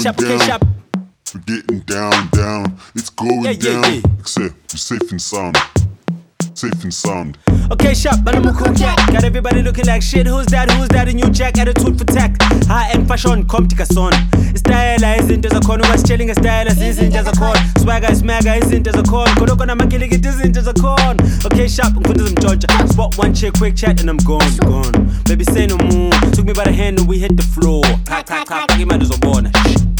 Shop, okay, down. shop. We're getting down. It's going down. Except we're safe and sound. Safe and sound. Okay, shop, man, I'm a cool cat. Got everybody looking like shit. Who's that? A new jack? Attitude for tech. High-end fashion, komtika son. Style isn't as a con. What's chilling a style isn't as a con. Swagger is mega isn't as a con. Kodoko na makili it isn't as a con. Okay, shop, I'm some Georgia. Spot one chick, quick chat, and I'm gone. Baby, say no more. Took me by the hand and we hit the floor. Clap, give my born.